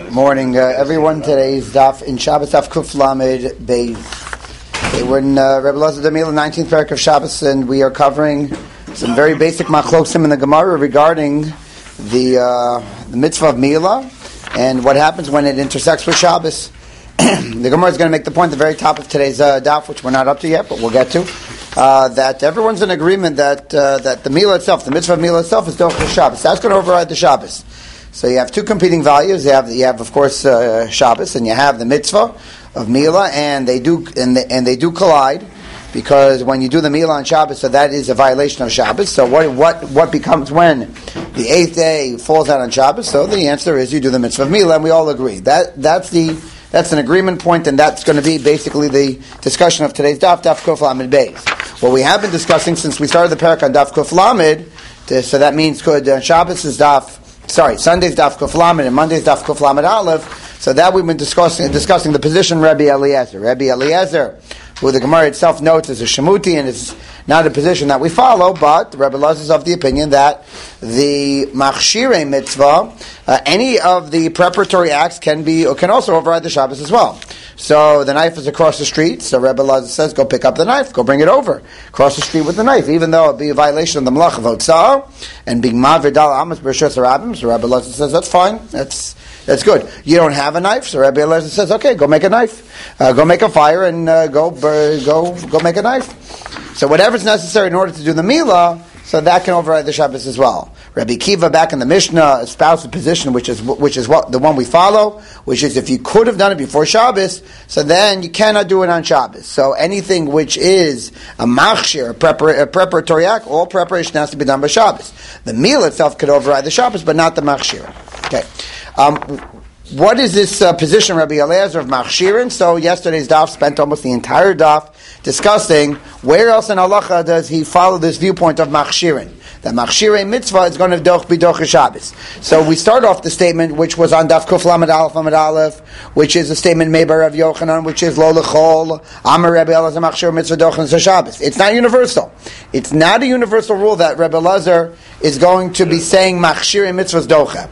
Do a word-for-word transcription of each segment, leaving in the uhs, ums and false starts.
Morning, uh, everyone. Today's daf in Shabbos daf Kuf Lamed Beis. Okay, we're in uh, Rebbe Elazar Damila, nineteenth parak of Shabbos, and we are covering some very basic machlosim in the Gemara regarding the uh, the mitzvah of Mila and what happens when it intersects with Shabbos. The Gemara is going to make the point at the very top of today's uh, daf, which we're not up to yet, but we'll get to, uh, that everyone's in agreement that uh, that the Mila itself, the mitzvah of Mila itself, is Dochel Shabbos. That's going to override the Shabbos. So you have two competing values. You have, you have of course, uh, Shabbos, and you have the mitzvah of Mila, and they do and they, and they do collide, because when you do the Mila on Shabbos, so that is a violation of Shabbos. So what what what becomes when the eighth day falls out on Shabbos? So the answer is you do the mitzvah of Mila, and we all agree that that's the that's an agreement point, and that's going to be basically the discussion of today's daf, daf Kuf Lamed Beis. What we have been discussing since we started the parak on daf Kuf Lamed, so that means good uh, Shabbos is daf. Sorry, Sunday's daf Kuf Lamed and Monday's daf Kuf Lamed Aleph. So that we've been discussing discussing the position Rabbi Eliezer. Rabbi Eliezer, who the Gemara itself notes is a shemuti, and it's not a position that we follow, but Rabbi Eliezer is of the opinion that the machshirei mitzvah, uh, any of the preparatory acts can be or can also override the Shabbos as well. So the knife is across the street, so Rabbi Eliezer says, go pick up the knife, go bring it over. Cross the street with the knife, even though it be a violation of the Melach of Hotzah, and being Ma'avir Dal Amos B'Reshus Harabim, so Rabbi Eliezer says, that's fine, that's that's good. You don't have a knife, so Rabbi Eliezer says, okay, go make a knife. Uh, go make a fire and uh, go, uh, go, go make a knife. So whatever's necessary in order to do the Milah, so that can override the Shabbos as well. Rabbi Kiva back in the Mishnah espoused a position which is which is what the one we follow, which is if you could have done it before Shabbos, so then you cannot do it on Shabbos. So anything which is a machshir, a, prepar- a preparatory act, all preparation has to be done by Shabbos. The meal itself could override the Shabbos, but not the machshir. Okay. Um, what is this uh, position, Rabbi Eliezer, of machshirin? So yesterday's daf spent almost the entire daf discussing where else in halacha does he follow this viewpoint of machshirin. That machshirei mitzvah is going to doch be doch Shabbos. So we start off the statement which was on daf Kuf Lamed Aleph Lamed Aleph, which is a statement made by Rav Yochanan, which is lo lechol Amar Rabbi Elazar machshir mitzvah doch Shabbos. It's not universal. It's not a universal rule that Rabbi Elazar is going to be saying machshirei mitzvahs docha.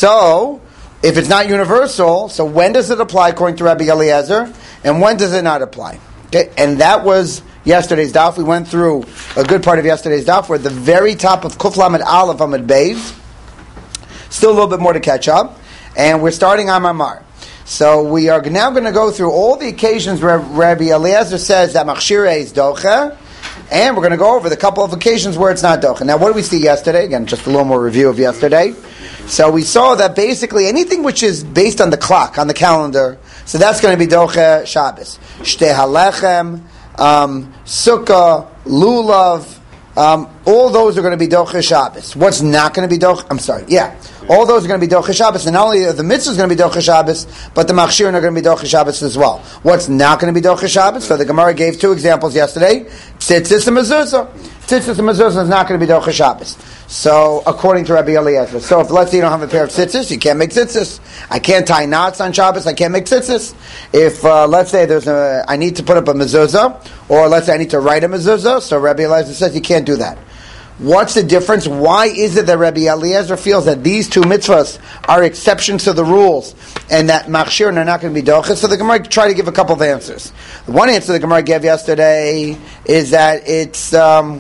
So if it's not universal, so when does it apply according to Rabbi Eliezer, and when does it not apply? Okay, and that was yesterday's daf. We went through a good part of yesterday's daf. We're at the very top of Kuf Lamed Aleph Amud Beis. Still a little bit more to catch up, and we're starting on Mamar. So we are now going to go through all the occasions where Rabbi Eliezer says that machshirei is docha, and we're going to go over the couple of occasions where it's not docha. Now, what did we see yesterday? Again, just a little more review of yesterday. So we saw that basically anything which is based on the clock, on the calendar, so that's going to be docha Shabbos. Shtei halechem, um, sukkah, lulav, um, all those are going to be docha Shabbos. What's not going to be docha? I'm sorry, yeah. All those are going to be docha Shabbos, and not only the mitzvah is going to be docha Shabbos, but the machshirin are going to be docha Shabbos as well. What's not going to be docha Shabbos? So the Gemara gave two examples yesterday. Tzitzis and mezuzah. Tzitzis and mezuzah is not going to be docha Shabbos. So, according to Rabbi Eliezer. So, if let's say you don't have a pair of tzitzis, you can't make tzitzis. I can't tie knots on Shabbos, I can't make tzitzis. If, uh, let's say there's a, I need to put up a mezuzah, or let's say I need to write a mezuzah, so Rabbi Eliezer says you can't do that. What's the difference? Why is it that Rabbi Eliezer feels that these two mitzvahs are exceptions to the rules, and that machshirin are not going to be docha? So the Gemara tried to give a couple of answers. The one answer the Gemara gave yesterday is that it's, um,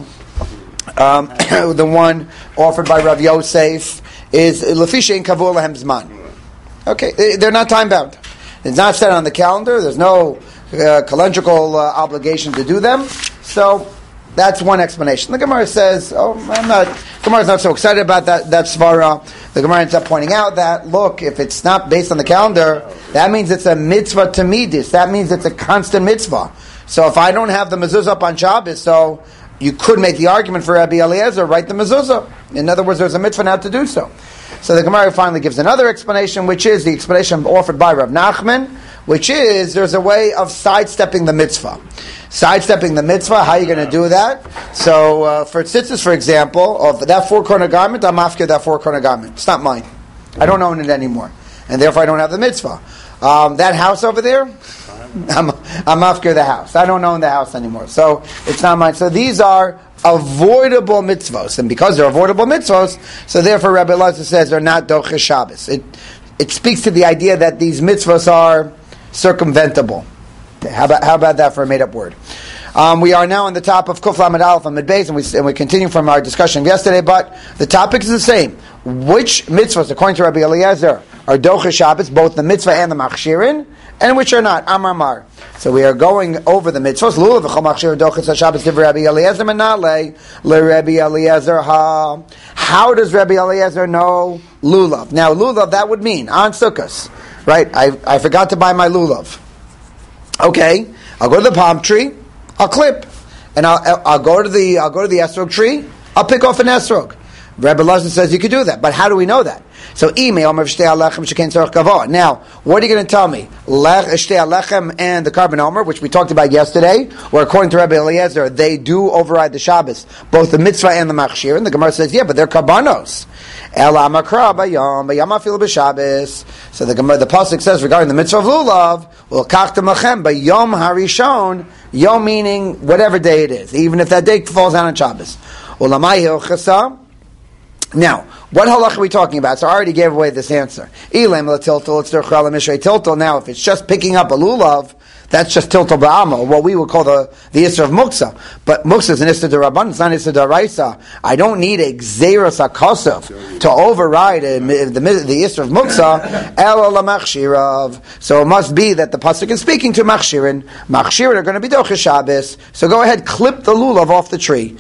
Um, the one offered by Rav Yosef is Lefisha in Kavur Lahem Zman. Okay, they're not time bound. It's not set on the calendar. There's no uh, calendrical uh, obligation to do them. So that's one explanation. The Gemara says, "Oh, I'm not." Gemara's not so excited about that. That svara. The Gemara ends up pointing out that look, if it's not based on the calendar, that means it's a mitzvah to midis. That means it's a constant mitzvah. So if I don't have the mezuzah up on Shabbos, so you could make the argument for Rabbi Eliezer, write the mezuzah. In other words, there's a mitzvah not to do so. So the Gemara finally gives another explanation, which is the explanation offered by Rav Nachman, which is there's a way of sidestepping the mitzvah. Sidestepping the mitzvah, how are you going to do that? So uh, for tzitzis, for example, of that four-corner garment, I'm after that four-corner garment. It's not mine. I don't own it anymore. And therefore I don't have the mitzvah. Um, that house over there, I'm, I'm after the house. I don't own the house anymore. So it's not mine. So these are avoidable mitzvos. And because they're avoidable mitzvos, so therefore Rabbi Elazar says they're not doche Shabbos. It, it speaks to the idea that these mitzvahs are circumventable. How about, how about that for a made-up word? Um, we are now on the top of Kuf Lamed Aleph Amid Beis, and we and we continue from our discussion yesterday. But the topic is the same. Which mitzvahs, according to Rabbi Eliezer, are Docha Shabbos, both the mitzvah and the machshirin, and which are not? Amar Mar. So we are going over the mitzvahs. Lulav v'chol machshir Docha Shabbos divrei Rabbi Eliezer menale le Rabbi Eliezer ha. How does Rabbi Eliezer know lulav? Now lulav, that would mean on Sukkos, right? I I forgot to buy my lulav. Okay, I'll go to the palm tree. I'll clip, and I'll, I'll go to the I'll go to the esrog tree. I'll pick off an esrog. Rebbe Lazar says you could do that, but how do we know that? So, now, what are you going to tell me? Lech shtei alechem and the carbon omer, which we talked about yesterday, where according to Rebbe Eliezer, they do override the Shabbos, both the mitzvah and the machshir. And the Gemara says, yeah, but they're karbanos. Ela makra bayom bayom afilu b'Shabbos. So the Gemara, the pasuk says regarding the mitzvah of lulav, well, kachtem lachem bayom harishon. Yom meaning whatever day it is, even if that day falls down on Shabbos. Ulamai hilchasa. Now, what halach are we talking about? So I already gave away this answer. Now, if it's just picking up a lulav, that's just tiltal ba'amal, what we would call the, the Isra of Muksa. But Muksa is an Isra d'Rabban, it's not Isra d'Oraisa. I don't need a Gzeiras HaKosov to override a, the, the Isra of Muksa, El LaMachshirav. So it must be that the Pasuk is speaking to Machshirin. Machshirin are going to be Docha Shabbos. So go ahead, clip the lulav off the tree.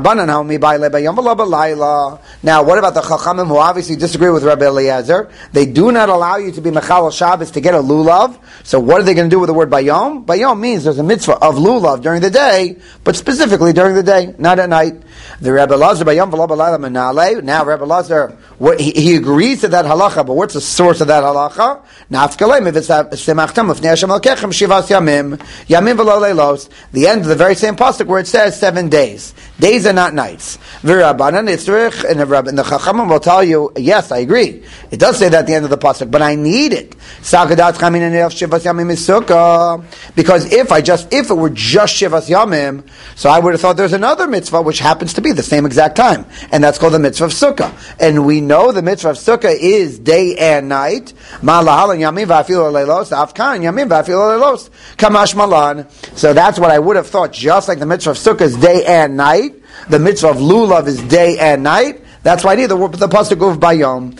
Now, what about the Chachamim who obviously disagree with Rabbi Eliezer? They do not allow you to be Mechal Shabbos to get a lulav. So what are they going to do with the word Bayom? Bayom means there's a mitzvah of lulav during the day, but specifically during the day, not at night. The Rebbe Lazar Bayom v'lo b'layla menale. Now Rebbe Lazar, what, he, he agrees to that halacha, but what's the source of that halacha? Nafkalem if it's semachtam lifnei Hashem alkechem shivas yamim yamim v'lo leilos. The end of the very same pasuk where it says seven days. Days are not nights. V'Rabbanan itzrich, and the Rabban, the Chachamim will tell you, yes, I agree. It does say that at the end of the pasuk, but I need it. Sagadat chamin and shivas yamim is sukkah. Because if I just, if it were just Shivas Yamim, so I would have thought there's another mitzvah which happens to be the same exact time, and that's called the mitzvah of Sukkah. And we know the mitzvah of Sukkah is day and night. Ma'alahal Yamim va'afilu leilos, afkan Yamim va'afilu leilos, kamash malan. So that's what I would have thought. Just like the mitzvah of Sukkah is day and night, the mitzvah of lulav is day and night. That's why I need the the pasuk of bayom.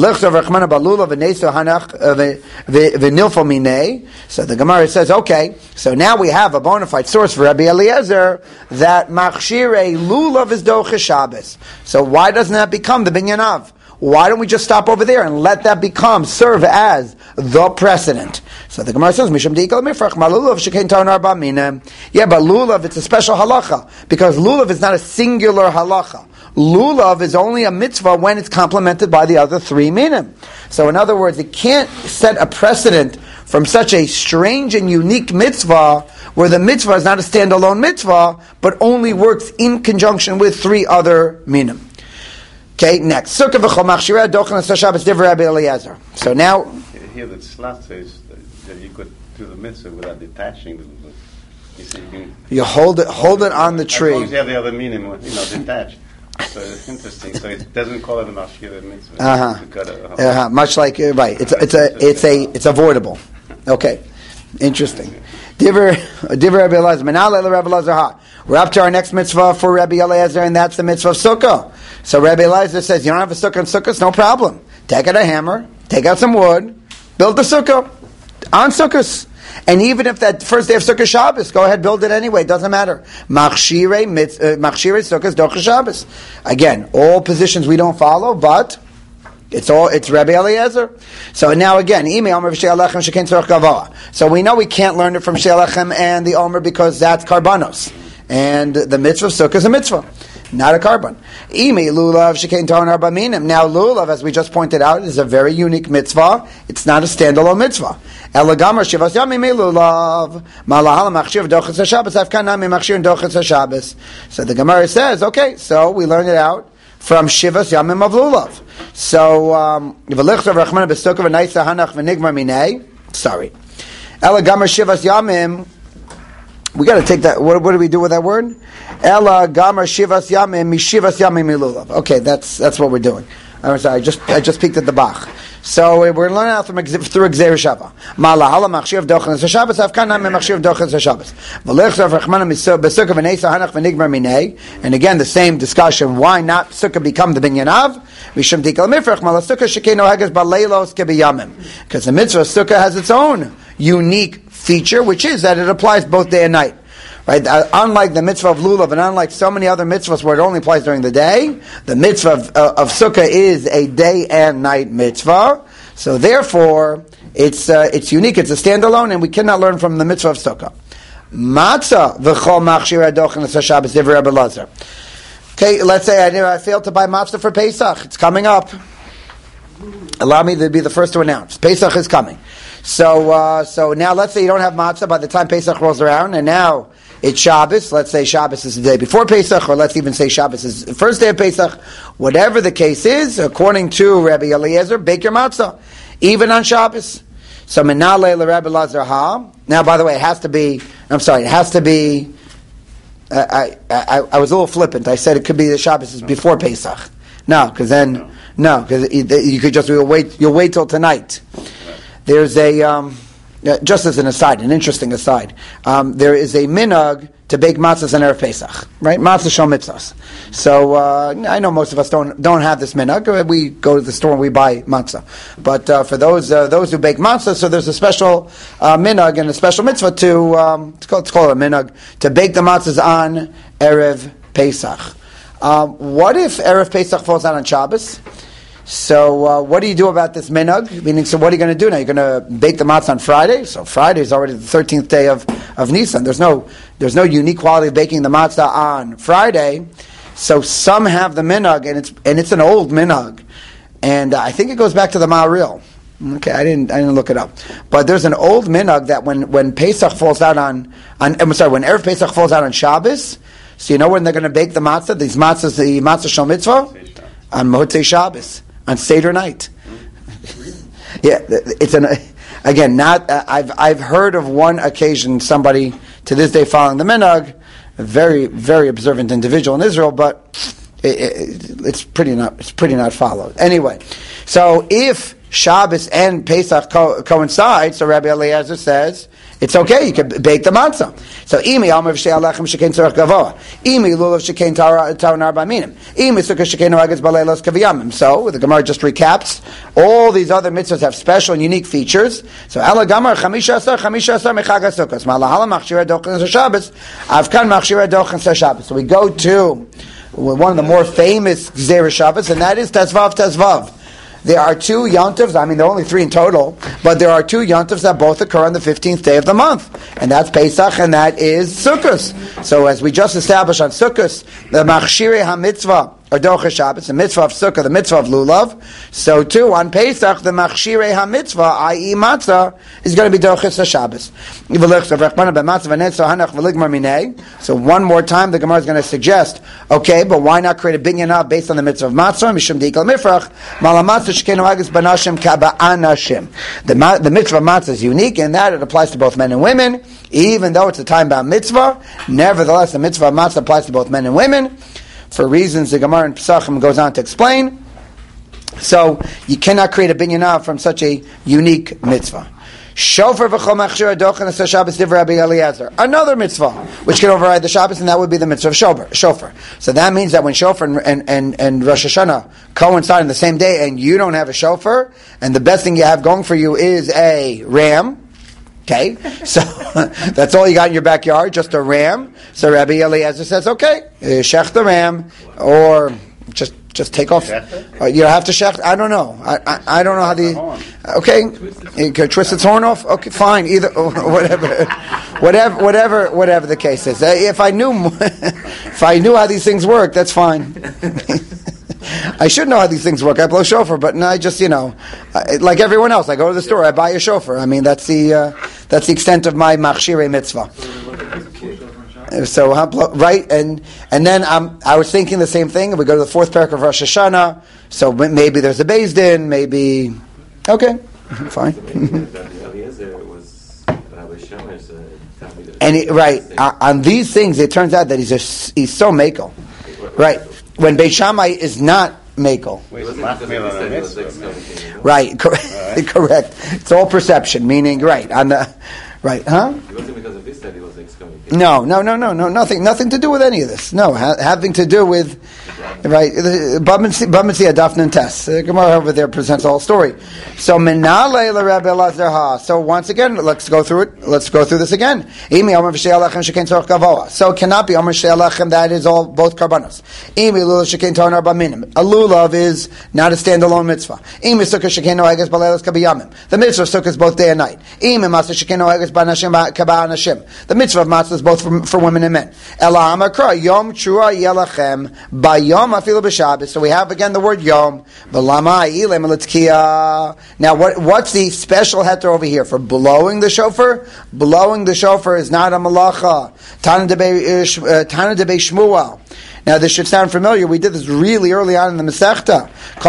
So the Gemara says, okay, so now we have a bona fide source for Rabbi Eliezer that machshirei lulav is docha Shabbos. So why doesn't that become the binyan av? Why don't we just stop over there and let that become, serve as the precedent? So the Gemara says, Misham di'ikal mifrach malulav shekein ta'on arba minem. Yeah, but lulav, it's a special halacha, because lulav is not a singular halacha. Lulav is only a mitzvah when it's complemented by the other three minim. So in other words, it can't set a precedent from such a strange and unique mitzvah where the mitzvah is not a standalone mitzvah, but only works in conjunction with three other minim. Okay, next. Sukkah v'chol machshirah dochen Shabbos divrei Rabbi Eliezer. So now, here the Tzlat says that you could do the mitzvah without detaching the lulav. You see, you, can, you hold it, hold it on the tree. As long as you have the other meaning, you know, detached. So it's interesting. So it doesn't call it a machshirah mitzvah. Uh-huh. Uh-huh. Uh-huh. Much like uh, right, it's it's a it's a it's avoidable. Okay, interesting. Divrei Divrei Rabbi Eliezer. Menale Rabbi Eliezer ha. We're up to our next mitzvah for Rabbi Eliezer, and that's the mitzvah of Sukkah. So Rabbi Eliezer says, you don't have a sukkah in Sukkot? No problem. Take out a hammer, take out some wood, build the sukkah on Sukkot. And even if that first day of Sukkot Shabbos, go ahead, build it anyway. It doesn't matter. Machshirei Sukkot Docha Shabbos. Again, all positions we don't follow, but it's all it's Rabbi Eliezer. So now again, so we know we can't learn it from She'alechem and the Omer because that's karbanos, and the mitzvah of Sukkah is a mitzvah, not a carbon. Ime lulav shekain ta'on arba minim. Now lulav, as we just pointed out, is a very unique mitzvah. It's not a standalone mitzvah. Elagamar shivas yamim lulav malahal machshir dochas haShabbos afkan nami machshir dochas haShabbos. So the Gemara says, okay, so we learned it out from shivas yamim of lulav. So v'lichtav rachmana b'sukkah v'naisa hanach v'nigmar minei. Sorry, elagamar shivas yamim. We got to take that. What, what do we do with that word? Ela gamar shivas yamim mishivas yamim milulav. Okay, that's that's what we're doing. I'm sorry, I just I just peeked at the Bach. So we're learning out from through Gzeir Shava. Malahala machshir dochen es Shabbos. Afkana me machshir dochen es Shabbos. V'lechzav rachmana besukah v'neisa hanach v'nigmar minei. And again, the same discussion. Why not sukkah become the binyanav? Mishum tikal mifrach mala sukkah shekeinu hagas baleilos kebiyamim. Because the mitzvah sukkah has its own unique feature, which is that it applies both day and night. Right? Uh, unlike the mitzvah of lulav, and unlike so many other mitzvahs where it only applies during the day, the mitzvah of, uh, of sukkah is a day and night mitzvah. So therefore, it's uh, it's unique. It's a standalone, and we cannot learn from the mitzvah of sukkah. Matzah v'chol machshir adochen es Shabbos divrei Rebbe Elazar. Okay, let's say I, I failed to buy matzah for Pesach. It's coming up. Allow me to be the first to announce. Pesach is coming. So uh, so now let's say you don't have matzah by the time Pesach rolls around, and now it's Shabbos. Let's say Shabbos is the day before Pesach, or let's even say Shabbos is the first day of Pesach. Whatever the case is, according to Rabbi Eliezer, bake your matzah, even on Shabbos. So Menalei LeRabbi Elazar Ha. Now, by the way, it has to be. I'm sorry, it has to be. Uh, I, I I was a little flippant. I said it could be the Shabbos is before Pesach. No, because then no, because you could just you'll wait. You'll wait till tonight. There's a. Um, Uh, just as an aside, an interesting aside, um, there is a minhag to bake matzahs on Erev Pesach, right? Matzah shel mitzvahs. So uh, I know most of us don't don't have this minhag. We go to the store and we buy matzah. But uh, for those uh, those who bake matzah, so there's a special uh, minhag and a special mitzvah to um, it's called, it's called a minhag to bake the matzahs on Erev Pesach. Um, what if Erev Pesach falls out on Shabbos? So uh, what do you do about this minhag? Meaning, so what are you going to do now? You're going to bake the matzah on Friday? So Friday is already the thirteenth day of, of Nisan. There's no there's no unique quality of baking the matzah on Friday. So some have the minhag, and it's and it's an old minhag, and uh, I think it goes back to the Ma'aril. Okay, I didn't I didn't look it up, but there's an old minhag that when, when Pesach falls out on on I'm sorry when Erev Pesach falls out on Shabbos, so you know when they're going to bake the matzah, these matzahs, the matzah shel mitzvah, on Motzei Shabbos. On Seder night, yeah, it's an again. Not uh, I've I've heard of one occasion somebody to this day following the minhag, a very very observant individual in Israel, but it, it, it's pretty not it's pretty not followed anyway. So if Shabbos and Pesach co- coincide, so Rabbi Eliezer says it's okay. You can bake the matzah. So imi almer v'shtei alechem shekein tzorach gavoa. Imi lulav shekein tar nar b'minim. Imi sukkah shekein hagas baleilos kaviyamim. So the Gemara just recaps. All these other mitzvahs have special and unique features. So ala gamar chamisha asar chamisha asar mechag hasukkos. Malahala machshir adochen Shabbos. Avkan machshir adochen Shabbos. So we go to one of the more famous Gzeir Shabbos, and that is Tezvav Tezvav. There are two yontivs, I mean there are only three in total, but there are two yontivs that both occur on the fifteenth day of the month. And that's Pesach and that is Sukkot. So as we just established on Sukkot, the Machshirei HaMitzvah, or Docha Shabbos, the mitzvah of Sukkah, the mitzvah of Lulav, so too on Pesach, the Machshirei HaMitzvah, that is Matzah, is going to be Docha Shabbos. So one more time, the Gemara is going to suggest, okay, but why not create a binyan based on the mitzvah of Matzah? Mishum Dikal Mifrach, Malamatzah Shekenu Hagas Banashim Kaba'anashim. The the mitzvah of Matzah is unique in that it applies to both men and women, even though it's a time-bound mitzvah. Nevertheless, the mitzvah of Matzah applies to both men and women, for reasons the Gemara in Pesachim goes on to explain. So you cannot create a binyan from such a unique mitzvah. Shofar v'chol machshir adochen es Shabbos divrei Rabbi Eliezer. Another mitzvah which can override the Shabbos, and that would be the mitzvah of shofar. Shofar. So that means that when shofar and, and, and, and Rosh Hashanah coincide on the same day, and you don't have a shofar, and the best thing you have going for you is a ram. Okay, so that's all you got in your backyard, just a ram. So Rabbi Eliezer says, okay, uh, shech the ram, or just just take off. Uh, you have to shech. I don't know. I, I I don't know how the. Okay, you can twist its horn off. Okay, fine. Either or whatever, whatever, whatever, whatever the case is. Uh, if I knew, if I knew how these things work, that's fine. I should know how these things work. I blow shofar, but no, I just, you know, I, like everyone else, I go to the store, I buy a shofar. I mean, that's the uh, that's the extent of my machshirei mitzvah. So, right, and and then um, I was thinking the same thing. We go to the fourth parak of Rosh Hashanah, so maybe there's a Beis Din, maybe, okay, fine. And it, right, uh, on these things, it turns out that he's a, he's so makel. Right. When Beit Shammai is not Makel. Wait, it's machmir on a mitzvah. Right, cor- right, correct. It's all perception, meaning right on the right, huh? It wasn't because of this that he was excommunicated. No, no, no, no, no, nothing, nothing to do with any of this. No, ha- having to do with right. Bavmitzi Adafna and Tess. The Gemara over there presents the whole story. So Menale la Rabbi Elazar ha. So once again, let's go through it. Let's go through this again. Imi Omer v'Shei Alechem Shekain Tzorach Gavoa. So it cannot be Omer Shei Alechem. That is all both karbanos. Imi Lulav Shekain Tonar Baminim. A lulav is not a standalone mitzvah. Imi Sukkah Shekain Noeges Balelos Kabiyamim. The mitzvah of Sukkah is both day and night. Imi Matzah Shekain Noeges Banashim Kaba Anashim. The mitzvah of matzah is both for, for women and men. Ela Amakra Yom Trua Yelachem Bayom Afilu B'Shabbos. So we have again the word Yom. B'Lama Ilem L'Tzkiya. Now what what's the special heter over here for blowing the shofar? Blowing the shofar is not a malacha. Tana Debei Shmuel. Now this should sound familiar. We did this really early on in the Masechta.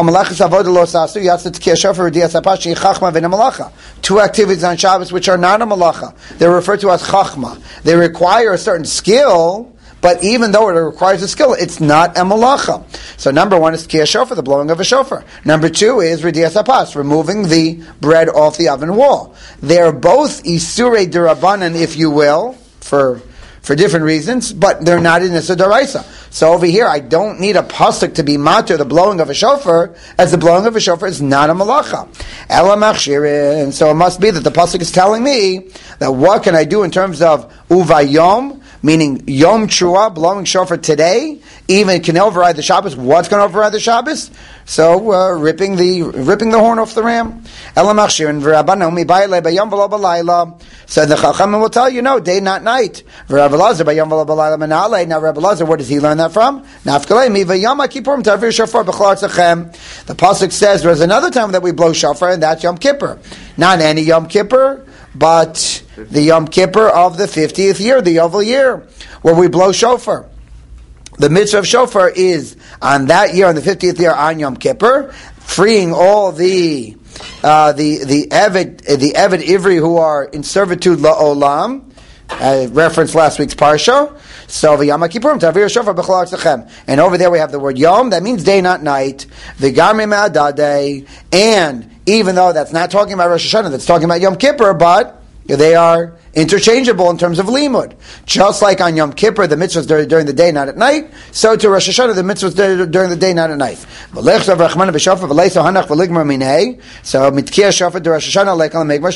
Two activities on Shabbos which are not a malacha. They're referred to as chachma. They require a certain skill, but even though it requires a skill, it's not a malacha. So number one is tkiyah shofar, the blowing of a shofar. Number two is ridias hapas, removing the bread off the oven wall. They're both isurei derabanan, if you will, for for different reasons, but they're not in Issa D'Oraisa. So over here, I don't need a pasuk to be matter the blowing of a shofar, as the blowing of a shofar is not a malacha. Ela machshirin. So it must be that the pasuk is telling me that what can I do in terms of uvayom, meaning Yom Trua, blowing shofar today, even can override the Shabbos. What's going to override the Shabbos? So uh, ripping the ripping the horn off the ram. Ela machshirin v'rabbanon mibayle bayom v'lo b'layla. So the Chachamim will tell you, no, day not night. V'Rabbi Elazar bayom v'lo b'layla menale. Now Rabbi Elazar, where does he learn that from? Nafkalei mi v'yom ha'kippurim ta'avir shofar b'chol artzachem. The pasuk says there's another time that we blow shofar, and that's Yom Kippur. Not any Yom Kippur, but the Yom Kippur of the fiftieth year, the Yovel year, where we blow shofar. The mitzvah of shofar is on that year, on the fiftieth year, on Yom Kippur, freeing all the uh, the the Eved the Eved Ivri who are in servitude la'olam. I referenced last week's parsha. So v'yom ha'kippurim ta'avir shofar b'chol artzachem. And over there we have the word yom. That means day, not night. V'garmi ma'adadei. And even though that's not talking about Rosh Hashanah, that's talking about Yom Kippur, but they are interchangeable in terms of limud. Just like on Yom Kippur, the mitzvah is during the day, not at night, so to Rosh Hashanah, the mitzvah is during the day, not at night. So, mitkiyah shofar to Rosh Hashanah,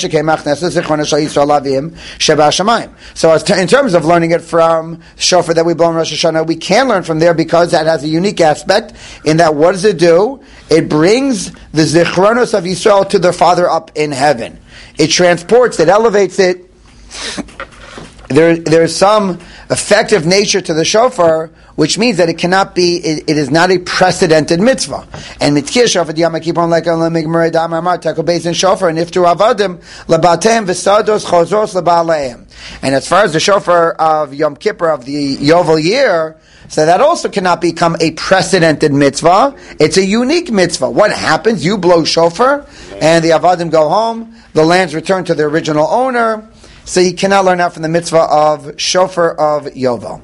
so as to, in terms of learning it from shofar that we blow in Rosh Hashanah, we can learn from there because that has a unique aspect in that what does it do? It brings the zichronos of Yisrael to their Father up in heaven. It transports, it elevates it. There, there is some effective nature to the shofar, which means that it cannot be, it, it is not a precedented mitzvah. And mitkir shofar diyam ha'kippurim le'kol le'migmarei dam amar takel beis in shofar niftu avadim lebatem v'sados chozros leba'aleim. And as far as the shofar of Yom Kippur of the Yovel year, so that also cannot become a precedented mitzvah. It's a unique mitzvah. What happens? You blow shofar, and the avadim go home. The lands return to their original owner. So you cannot learn out from the mitzvah of shofar of Yovel.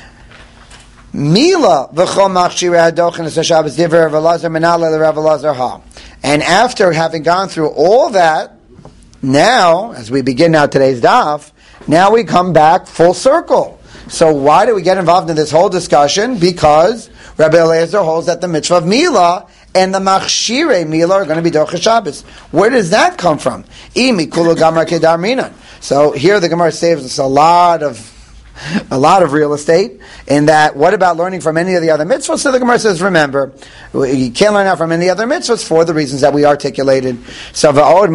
Mila v'chol machshirei hadochen es Shabbos divrei Rav Elazar menale Rav Elazar ha. And after having gone through all that, now, as we begin now today's daf, now we come back full circle. So why do we get involved in this whole discussion? Because Rabbi Eliezer holds that the mitzvah of Mila and the Machshirei Mila are going to be Docha Shabbos. Where does that come from? Imi kulu gamar kedar minan. So here the Gemara saves us a lot of a lot of real estate in that what about learning from any of the other mitzvahs? So the Gemara says, remember, you can't learn out from any other mitzvahs for the reasons that we articulated. So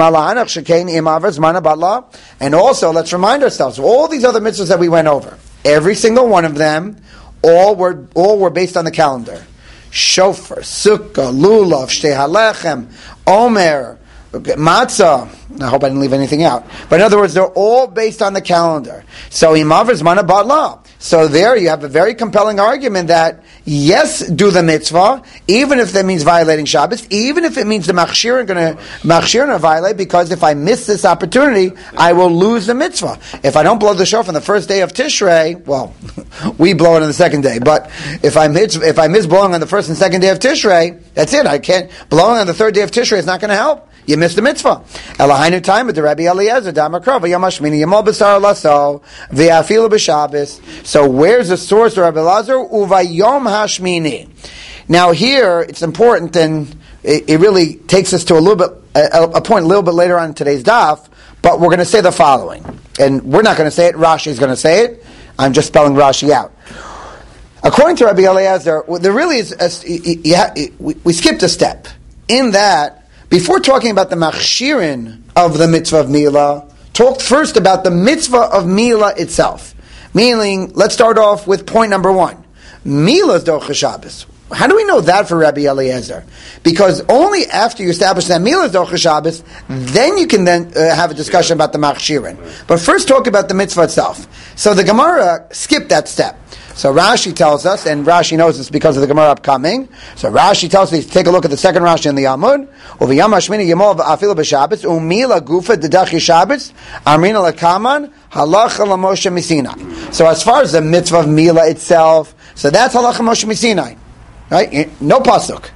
and also let's remind ourselves, all these other mitzvahs that we went over, every single one of them, all were all were based on the calendar. Shofar, Sukkah, Lulav, Shtei HaLechem, Omer, Matzah. I hope I didn't leave anything out. But in other words, they're all based on the calendar. So Imav Zmana Batla. So there you have a very compelling argument that, yes, do the mitzvah, even if that means violating Shabbos, even if it means the machshir are going to machshir are violate, because if I miss this opportunity, I will lose the mitzvah. If I don't blow the shofar on the first day of Tishrei, well, we blow it on the second day, but if I miss, if I miss blowing on the first and second day of Tishrei, that's it. I can't, blowing on the third day of Tishrei is not going to help. You missed the mitzvah. Elahainu time with the Rabbi Eliezer, Damakro, V'yamashmini, Yamol B'sar Lasso, V'yafilu B'Shabbos. So where's the source of Rabbi Eliezer? Uvayom Hashmini. Now here, it's important, and it, it really takes us to a little bit, a, a point a little bit later on in today's daf, but we're going to say the following. And we're not going to say it, Rashi is going to say it. I'm just spelling Rashi out. According to Rabbi Eliezer, there really is, a, you ha, we, we skipped a step. In that, before talking about the machshirin of the mitzvah of Milah, talk first about the mitzvah of Milah itself. Meaning, let's start off with point number one. Milah is Docha Shabbos. How do we know that for Rabbi Eliezer? Because only after you establish that Milah is Docha Shabbos, then you can then uh, have a discussion about the machshirin. But first talk about the mitzvah itself. So the Gemara skipped that step. So Rashi tells us, and Rashi knows this because of the Gemara upcoming. So Rashi tells us, take a look at the second Rashi in the Yamud. Uvayam Hashmini Yamol Afilu B'Shabbos Umila Gufa Dedachi Shabbos Amrina Lakaman Halacha LaMoshe Misinai. So as far as the mitzvah of Milah itself, so that's Halacha Moshe Misinai, right? No pasuk,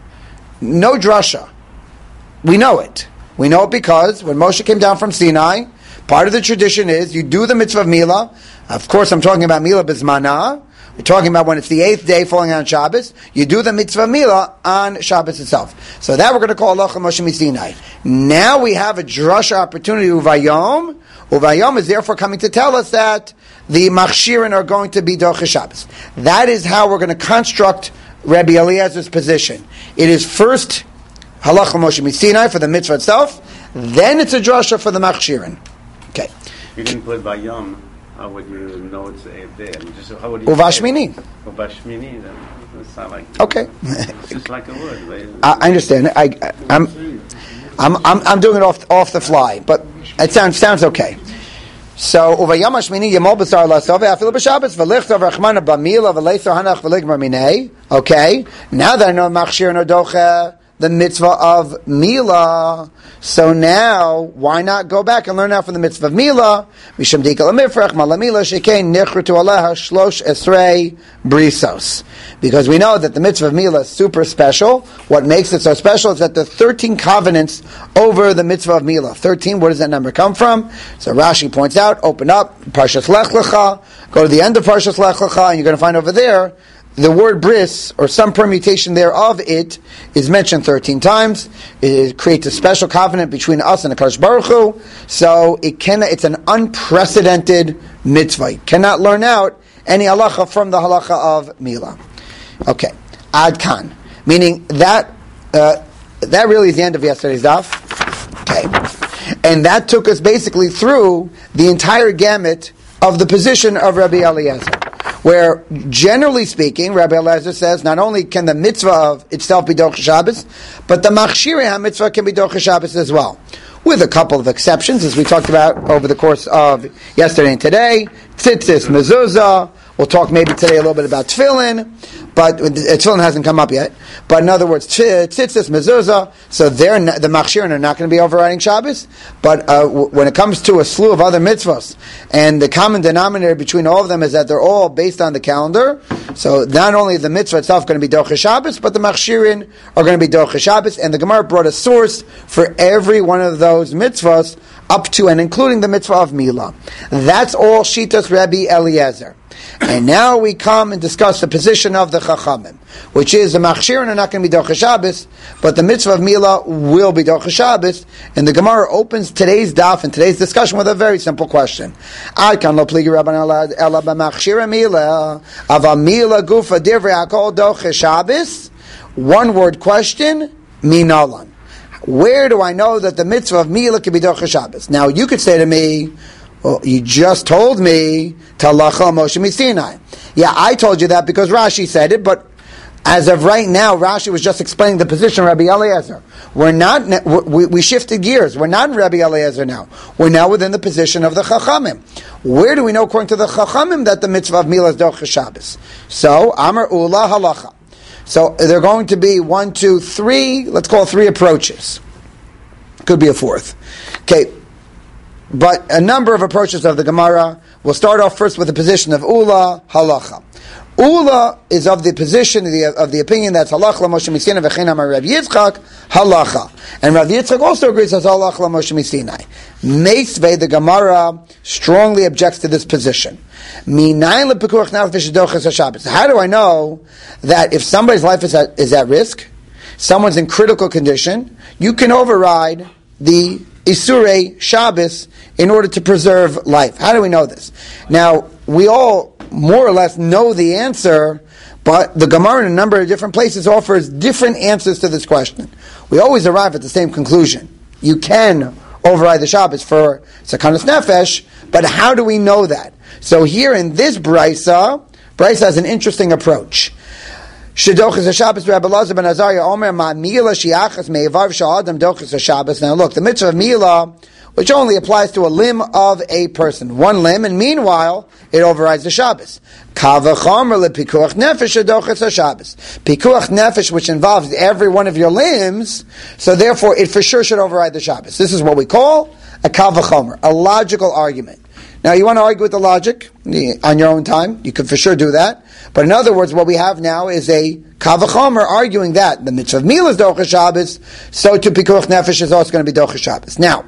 no drasha. We know it. We know it because when Moshe came down from Sinai, part of the tradition is you do the mitzvah of Milah. Of course, I'm talking about Milah B'Zmanah. We're talking about when it's the eighth day falling on Shabbos, you do the mitzvah Milah on Shabbos itself. So that we're going to call Halacha Moshe Misinai. Now we have a drasha opportunity, Uvayom. Uvayom is therefore coming to tell us that the machshirin are going to be Docha Shabbos. That is how we're going to construct Rabbi Eliezer's position. It is first Halacha Moshe Misinai for the mitzvah itself, then it's a drasha for the machshirin. Okay. You didn't put Vayom. How would you know it's the eighth day? I mean, just, how would you Uvashmini. Uvashmini, that doesn't sound like... Okay. It's just like a word. I, I understand. I, I, I'm, I'm, I'm, I'm doing it off, off the fly, but it sounds, sounds okay. So, Uvayam Hashmini Yamol B'Sar Lasov Afilu B'Shabbos V'Lichtav Rachmana B'Milah V'Leisar Hanach V'Ligmar Minei. Okay. Now that I know Machshir no Docha, the mitzvah of Milah. So now, why not go back and learn out from the mitzvah of Milah? Misham Dikal Amifrach Malamila Shekein Nichrutu Aleha Shlosh Esrei Brisos. Because we know that the mitzvah of Milah is super special. What makes it so special is that the thirteen covenants over the mitzvah of Milah. thirteen, where does that number come from? So Rashi points out, open up, Parshas Lech Lecha, go to the end of Parshas Lech Lecha, and you're going to find over there, the word bris, or some permutation thereof it, is mentioned thirteen times. It creates a special covenant between us and the Kadosh Baruch Hu. So it can, it's an unprecedented mitzvah. You cannot learn out any halacha from the halacha of Milah. Okay, Ad Kan. Meaning that, uh, that really is the end of yesterday's daf. Okay. And that took us basically through the entire gamut of the position of Rabbi Eliezer, where, generally speaking, Rabbi Eliezer says not only can the mitzvah of itself be Docha Shabbos, but the machshirei ha-mitzvah can be Docha Shabbos as well, with a couple of exceptions, as we talked about over the course of yesterday and today. Tzitzis, mezuzah. We'll talk maybe today a little bit about tefillin, but uh, tefillin hasn't come up yet. But in other words, tzitzis, mezuzah, so they're not, the machshirin are not going to be overriding Shabbos. But uh, w- when it comes to a slew of other mitzvahs, and the common denominator between all of them is that they're all based on the calendar. So not only the mitzvah itself going to be Docha Shabbos, but the machshirin are going to be Docha Shabbos. And the Gemara brought a source for every one of those mitzvahs up to and including the mitzvah of Milah. That's all Shitas Rabbi Eliezer. And now we come and discuss the position of the Chachamim, which is the Machshirin are not going to be Docha Shabbos, but the mitzvah of Milah will be Docha Shabbos. And the Gemara opens today's daf and today's discussion with a very simple question. Ad kan lo pligi Rabbanan ela b'machshira Milah ava Milah gufa divrei hakol Docha Shabbos. One word question, minalan. Where do I know that the mitzvah of Milah can be Docha Shabbos? Now you could say to me, well, you just told me Talacha Moshe Misinai. Yeah, I told you that because Rashi said it, but As of right now, Rashi was just explaining the position of Rabbi Eliezer. We're not, we, we shifted gears. We're not in Rabbi Eliezer now. We're now within the position of the Chachamim. Where do we know, according to the Chachamim, that the mitzvah of Milah is Dochas Shabbos? So, Amar Ula Halacha. So, there are going to be one, two, three, let's call it three approaches. Could be a fourth. Okay, but a number of approaches of the Gemara. We'll start off first with the position of Ula Halacha. Ula is of the position, of the, of the opinion that's Halacha Moshe Misinai v'chein amar Rav Yitzchak, Halacha. And Rav Yitzchak also agrees that's Halacha Moshe Misinai. Meisvei, the Gemara, strongly objects to this position. Minayin lepikuach nefesh dochas haShabbos. How do I know that if somebody's life is at, is at risk, someone's in critical condition, you can override the Isurei Shabbos in order to preserve life? How do we know this? Now, we all more or less know the answer, but the Gemara in a number of different places offers different answers to this question. We always arrive at the same conclusion. You can override the Shabbos for Sakanas Nefesh, but how do we know that? So here in this Brisa, Brisa has an interesting approach. Shedochas haShabbos Rabbi Elazar ben Azariah Omer Ma Mila Shiachas Me'evar Sha'adam Dochas haShabbos. Now look, the mitzvah of Mila, which only applies to a limb of a person, one limb, and meanwhile it overrides the Shabbos. Kavachomer lepikuach nefesh shedochas haShabbos. Pikuach nefesh, which involves every one of your limbs, so therefore it for sure should override the Shabbos. This is what we call a kavachomer, a logical argument. Now, you want to argue with the logic on your own time, you can for sure do that. But in other words, what we have now is a kavachomer arguing that the mitzvah of Milah is Dochas Shabbos, so to Pikuach Nefesh is also going to be Dochas Shabbos. Now,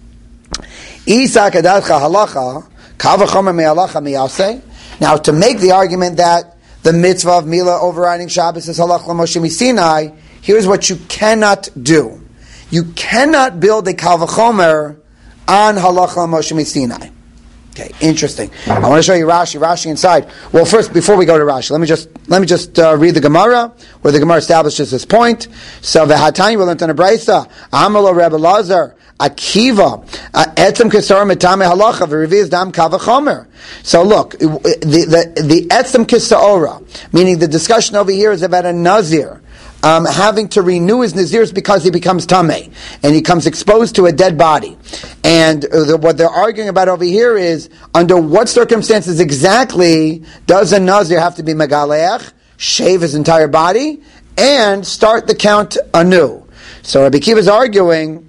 Isa Kadadcha Halacha, kavachomer me'alacha miyaseh. Now, to make the argument that the mitzvah of Milah overriding Shabbos is Halacha Moshe Misinai, here's what you cannot do. You cannot build a kavachomer on Halacha Moshe Misinai. Okay, interesting. I want to show you Rashi. Rashi inside. Well, first, before we go to Rashi, let me just let me just uh, read the Gemara, where the Gemara establishes this point. So the Hatani will learn in a Brisa. Amalo Rebbe Lazar Akiva Etzem Kisar Mitame Halacha v'Reviz Dam Kavachomer. So look, the the the Etzem Kisaora, meaning the discussion over here is about a Nazir. Um, having to renew his Nazirs because he becomes Tameh, and he becomes exposed to a dead body. And uh, the, what they're arguing about over here is, under what circumstances exactly does a Nazir have to be Megaleach, shave his entire body, and start the count anew? So Rabbi Akiva is arguing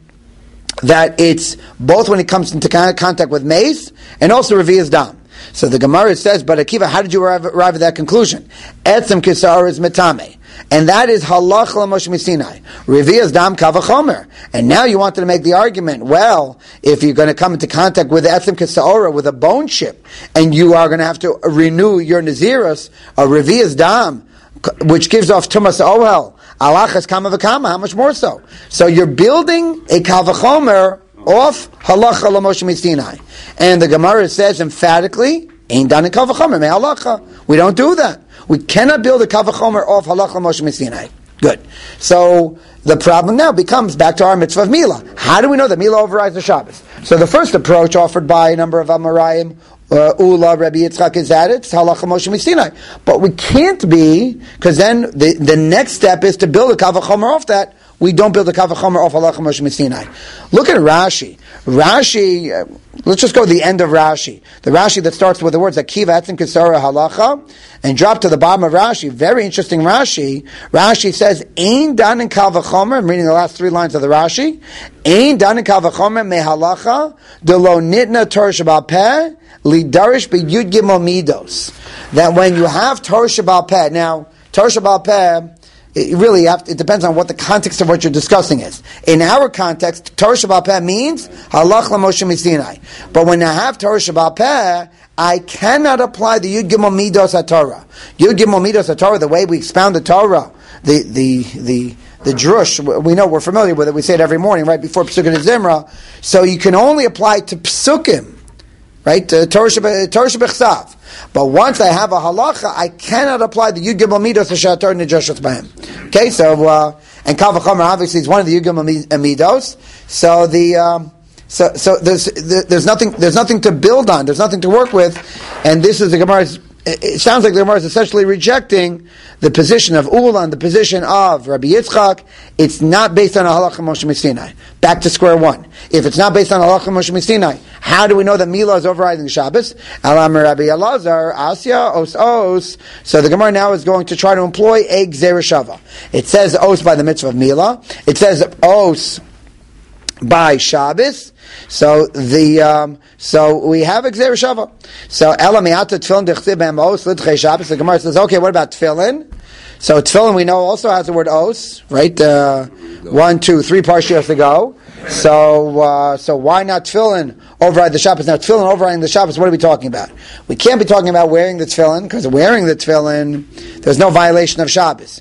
that it's both when he comes into contact with mace, and also Revi'as Dam. So the Gemara says, but Akiva, how did you arrive, arrive at that conclusion? Etzem Kisar is Metame. And that is Halacha Moshe Misinai. Revi'as Dam Kavachomer. And now you wanted to make the argument, well, if you're going to come into contact with Etzem Kisaora, with a bone chip, and you are going to have to renew your Nazirus, a Revi'as Dam, which gives off Tumas Ohel, Alachas Kama V'Kama, how much more so? So you're building a Kavachomer off Halacha Moshe Misinai. And the Gemara says emphatically, Ein Dan Kavachomer, Me Halacha. We don't do that. We cannot build a kavachomer off Halacha Moshe Misinai. Good. So the problem now becomes back to our mitzvah of Milah. How do we know that Milah overrides the Shabbos? So the first approach offered by a number of Amoraim, uh, Ula, Rabbi Yitzchak, is that it's Halacha Moshe Misinai. But we can't be, because then the, the next step is to build a kavachomer off that. We don't build a kavachomer off Halacha Moshe Misinai. Look at Rashi. Rashi, uh, let's just go to the end of Rashi. The Rashi that starts with the words Akiva Etzem Kisara Halacha, and drop to the bottom of Rashi. Very interesting Rashi. Rashi says, Ein dan in kavachomer, I'm reading the last three lines of the Rashi. Ein dan in kavachomer me halacha, de lo nitna Torah Shabbat Peh, li darish be yud gimel midos. That when you have Torah Shabbat Peh, now, Torah Shabbat Peh, it really have to, it depends on what the context of what you're discussing is. In our context, Torah Shabbat Peh means Halach LaMoshe Misinai. But when I have Torah Shabbat Peh, I cannot apply the Yud Gimel Midos HaTorah. Yud Gimel Midos HaTorah, the way we expound the Torah, the the the the drush, we know, we're familiar with it. We say it every morning, right before Pesukim and Zimra. So you can only apply to Pesukim, right? Uh, Torah Shebechsav. But once I have a halacha, I cannot apply the Yud Gimel Midos HaShator Nejashos Bahem. Okay, so uh, and Kal V'chomer obviously is one of the Yud Gimel Midos. So the um, so so there's there's nothing there's nothing to build on. There's nothing to work with, and this is the Gemara's it sounds like the Gemara is essentially rejecting the position of Ulan, the position of Rabbi Yitzchak. It's not based on a halacha Moshe Sinai. Back to square one. If it's not based on a halacha Moshe Sinai, how do we know that Mila is overriding Shabbos? Alam Rabbi Elazar, Asya, Os Os. So the Gemara now is going to try to employ a Gzera Shava. It says Os by the mitzvah of Mila. It says Os by Shabbos. So the um, so we have a Gzera Shava. So Ela Miata Tefillin Dechtiv B'Hem Os L'Tchei Shabbos. The Gemara says, okay, what about Tefillin? So Tefillin we know also has the word Os, right? Uh, one, two, three parshios to go. So uh, so why not Tefillin override the Shabbos? Now Tefillin overriding the Shabbos, what are we talking about? We can't be talking about wearing the Tefillin, because wearing the Tefillin, there's no violation of Shabbos.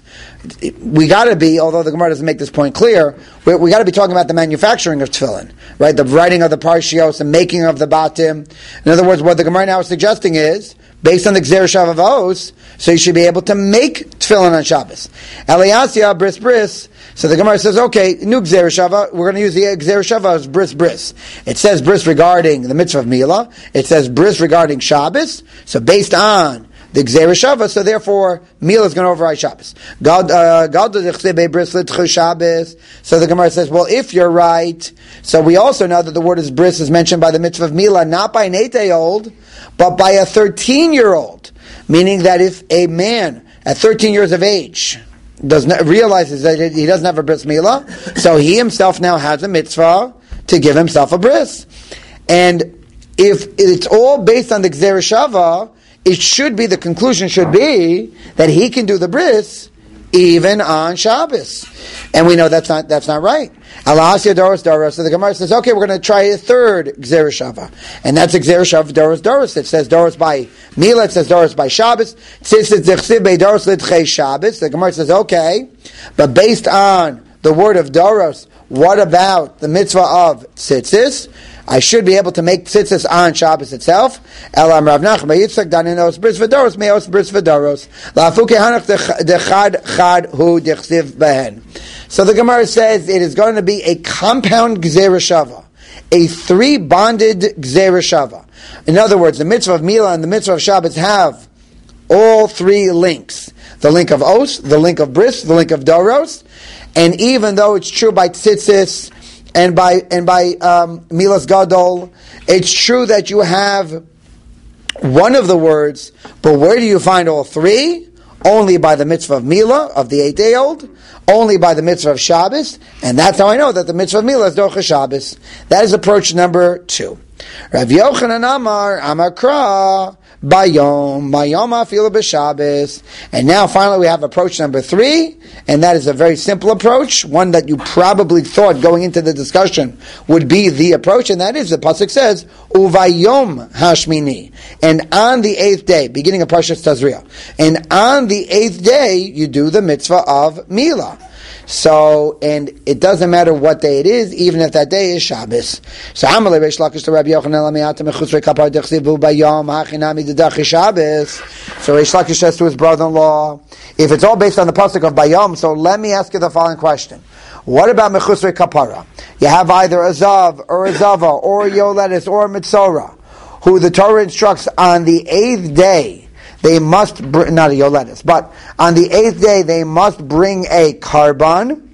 We got to be, although the Gemara doesn't make this point clear, we, we got to be talking about the manufacturing of Tefillin, right? The writing of the parshios, the making of the batim. In other words, what the Gemara now is suggesting is, based on the Gzera Shava of Os, so you should be able to make Tefillin on Shabbos. Eliyasya, bris bris. So the Gemara says, okay, new Gzera Shava, we're going to use the Gzera Shava as bris bris. It says bris regarding the mitzvah of Mila. It says bris regarding Shabbos. So based on the Gzera Shava, so therefore Mila is going to override Shabbos. God, uh, God does bris l'tchu Shabbos. So the Gemara says, well, if you're right, so we also know that the word is bris is mentioned by the mitzvah of Mila, not by an eight-day-old, but by a thirteen-year-old. Meaning that if a man at thirteen years of age does not realizes that he doesn't have a bris milah, so he himself now has a mitzvah to give himself a bris. And if it's all based on the Gzera Shava, it should be, the conclusion should be that he can do the bris even on Shabbos. And we know that's not that's not right. Alahasya Doros Doros. So the Gemara says, okay, we're going to try a third Gzera Shava. And that's a Gzera Shava Doros Doros. It says Doros by Mila, it says Doros by Shabbos. It says Doros L'Tchei Shabbos. The Gemara says, okay, but based on the word of Doros, what about the mitzvah of Tzitzis? I should be able to make tzitzis on Shabbos itself. Elam Rav Nachman Yitzchak Daninos Bris V'Doros Meos Bris V'Doros La'afuke Hanach Dechad Chad Hu Dechsiv Behen. So the Gemara says it is going to be a compound Gzera Shava, a three bonded Gzera Shava. In other words, the mitzvah of Mila and the mitzvah of Shabbos have all three links: the link of Os, the link of Bris, the link of Doros. And even though it's true by tzitzis and by and by um, Milas Gadol, it's true that you have one of the words, but where do you find all three? Only by the mitzvah of Mila, of the eight-day-old, only by the mitzvah of Shabbos, and that's how I know that the mitzvah of Mila is Docha Shabbos. That is approach number two. Rav Yochanan Amar, Amar Kra, Bayom, Bayom Afilu B'Shabbos. And now finally we have approach number three, and that is a very simple approach, one that you probably thought going into the discussion would be the approach, and that is, the pasuk says, Uvayom Hashmini. And on the eighth day, beginning of Parshas Tazria, and on the eighth day, you do the mitzvah of Mila. So, and it doesn't matter what day it is, even if that day is Shabbos. So, Amalei Reish Lakish to Rabbi Yochanan Lamiata Mechusrei Kapar Dechsivu Bayom Hachinami Dedachi Shabbos. So, Reish Lakish says to his brother-in-law, if it's all based on the pasuk of Bayom, so let me ask you the following question. What about Mechusrei Kapara? You have either a Zav, or a Zava, or a Yoletis, or a Mitzora, who the Torah instructs on the eighth day, they must, br- not a Yoletis, but on the eighth day they must bring a carbon.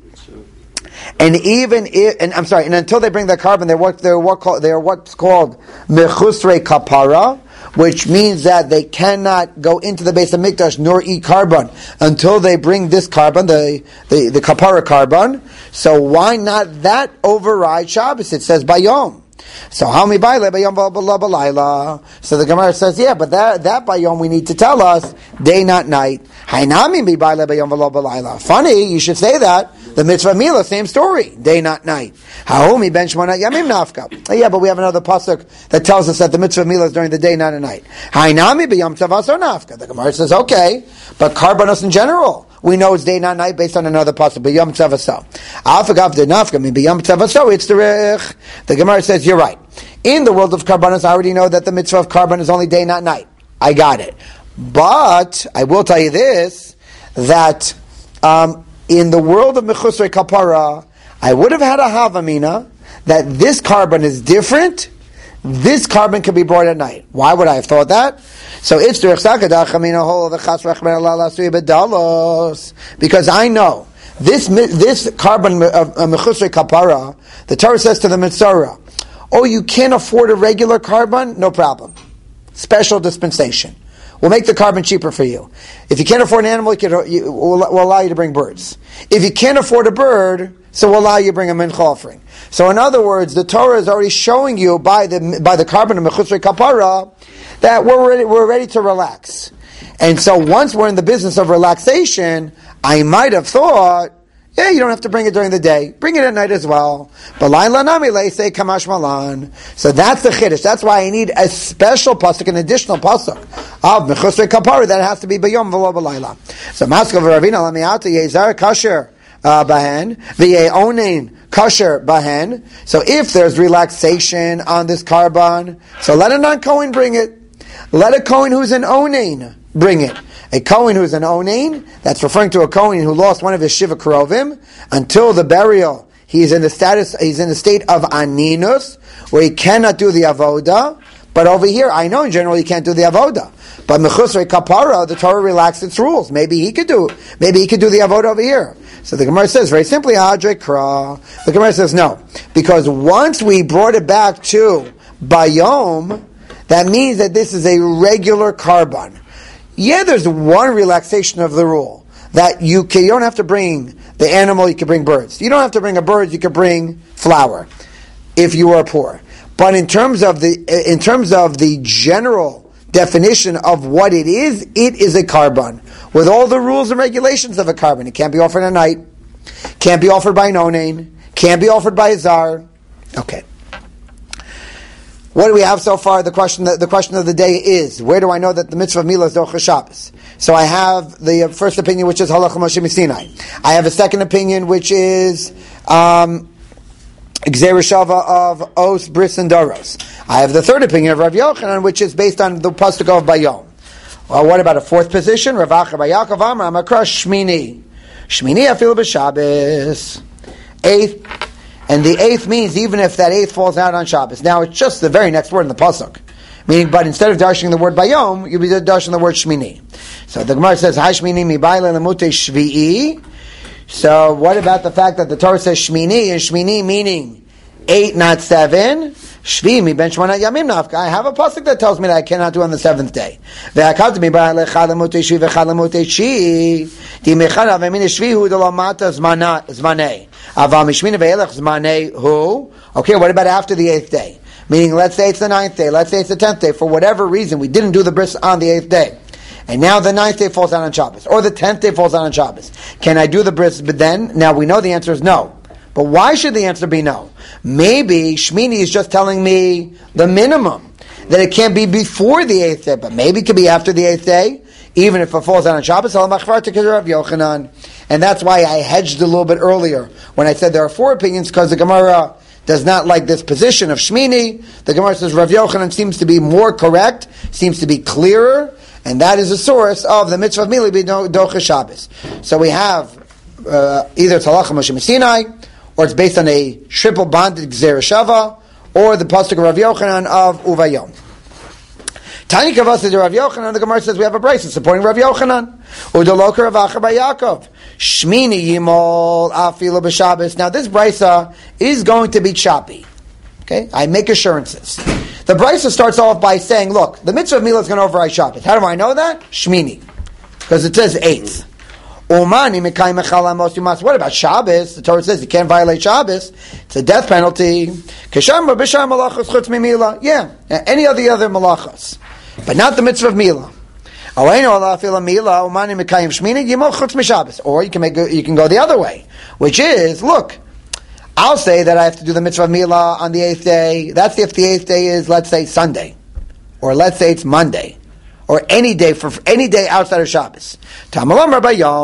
And even if, and I'm sorry, and until they bring the carbon, they're what they're what called, they're what's called mechusrei kapara, which means that they cannot go into the base of mikdash nor eat carbon until they bring this carbon, the the, the kapara carbon. So why not that override Shabbos? It says bayom. So how many baile bayom balayla? So the Gemara says, yeah, but that that bayom we need to tell us day not night. Hainami mi baile bayom balayla. Funny, you should say that. The mitzvah Mila, same story, day not night. Haomi ben shmona yamim nafka. Yeah, but we have another pasuk that tells us that the mitzvah Mila is during the day, not at night. Hainami b'yom tzavaso nafka. The Gemara says, okay, but karbanos in general, we know it's day, not night, based on another pasuk. B'yom tzavaso. Afagav de nafka mi b'yom tzavaso. It's the rech. The Gemara says, you're right. In the world of karbanos, I already know that the mitzvah of karban is only day, not night. I got it. But I will tell you this, that um, in the world of mechusrei kapara, I would have had a havamina that this carbon is different. This carbon can be brought at night. Why would I have thought that? So it's because I know this this carbon of mechusrei kapara. The Torah says to the Mitzorah, "Oh, you can't afford a regular carbon? No problem. Special dispensation. We'll make the carbon cheaper for you. If you can't afford an animal, you can, you, we'll, we'll allow you to bring birds. If you can't afford a bird, so we'll allow you to bring a mincha offering." So in other words, the Torah is already showing you by the by the carbon of mechusrei kapara that we're ready, we're ready to relax. And so once we're in the business of relaxation, I might have thought, yeah, you don't have to bring it during the day. Bring it at night as well. But lain lanami say kamash malan. So that's the chiddush. That's why I need a special pasuk, an additional pasuk of mechusrei kapara that has to be bayom v'lo b'layla. So maskov ravina lamiata yezar kasher bahen v'ye onein kasher bahen. So if there's relaxation on this carbon, so let a non-Kohen bring it. Let a Kohen who's an onein bring it. A Kohen who's an onein, that's referring to a Kohen who lost one of his shiva krovim until the burial. He's in the status, he's in the state of aninus, where he cannot do the avoda. But over here, I know in general he can't do the avoda. But mechusrei kapara, the Torah relaxed its rules. Maybe he could do, maybe he could do the avoda over here. So the Gemara says very simply, hadre kra. The Gemara says no, because once we brought it back to bayom, that means that this is a regular carbon. Yeah, there's one relaxation of the rule that you can, you don't have to bring the animal, you can bring birds. You don't have to bring a bird, you can bring flour if you are poor. But in terms of the in terms of the general definition of what it is, it is a carbon with all the rules and regulations of a carbon. It can't be offered at night, can't be offered by an onain, can't be offered by a zar. Okay. What do we have so far? The question, the, the question of the day is, where do I know that the mitzvah of Milah is Docha Shabbos? So I have the first opinion, which is Halacha Moshe Sinai. I have a second opinion, which is um, Gzeira Shava of Os, Bris, and Doros. I have the third opinion of Rav Yochanan, which is based on the pasuk of Bayom. Well, what about a fourth position? Rav Acha Bar Yaakov Amar Amakra Shmini. Shmini Afil B'Shabbos. Eighth. And the eighth means even if that eighth falls out on Shabbos. Now it's just the very next word in the pasuk, meaning, but instead of darshing the word bayom, you'll be darshing the word shmini. So the Gemara says, "Hai shmini mi baile lemute shvi'i." So what about the fact that the Torah says shmini, and shmini meaning eight, not seven? Shvi mi ben shmona yamim nafka. I have a pasuk that tells me that I cannot do on the seventh day. Ve'akad mi baile chad lemute shvi v'chad lemute shi. Di mechad avemin shvi hu delamata zmanei. Okay, what about after the eighth day? Meaning, let's say it's the ninth day, let's say it's the tenth day. For whatever reason, we didn't do the bris on the eighth day. And now the ninth day falls out on Shabbos. Or the tenth day falls out on Shabbos. Can I do the bris? But then, now we know the answer is no. But why should the answer be no? Maybe Shmini is just telling me the minimum. That it can't be before the eighth day. But maybe it could be after the eighth day. Even if it falls out on Shabbos. And that's why I hedged a little bit earlier when I said there are four opinions, because the Gemara does not like this position of Shmini. The Gemara says Rav Yochanan seems to be more correct, seems to be clearer, and that is the source of the mitzvah of Milah Docha Shabbos. So we have uh, either it's Halacha Moshe Sinai, or it's based on a triple bonded Gzeira Shava, or the pasuk of Rav Yochanan of Uvayom. Tani Kavas is Rav Yochanan. The Gemara says we have a brayso supporting Rav Yochanan. Udaloka Rav Acha Bar Yaakov. Shmini Yimol Afilo B'Shabbos. Now this brayso is going to be choppy. Okay, I make assurances. The brayso starts off by saying, "Look, the mitzvah of Milah is going to override Shabbos." How do I know that? Shmini, because it says eighth. Umani Mekai Mechala Mos Yumas. What about Shabbos? The Torah says you can't violate Shabbos. It's a death penalty. Kesham B'Shar Malachos Chutz Mimilah. Yeah, any of the other malachos. But not the mitzvah of Milah. Or you can make you can go the other way, which is, look, I'll say that I have to do the mitzvah of Milah on the eighth day. That's if the eighth day is, let's say, Sunday, or let's say it's Monday, or any day for any day outside of Shabbos. So then the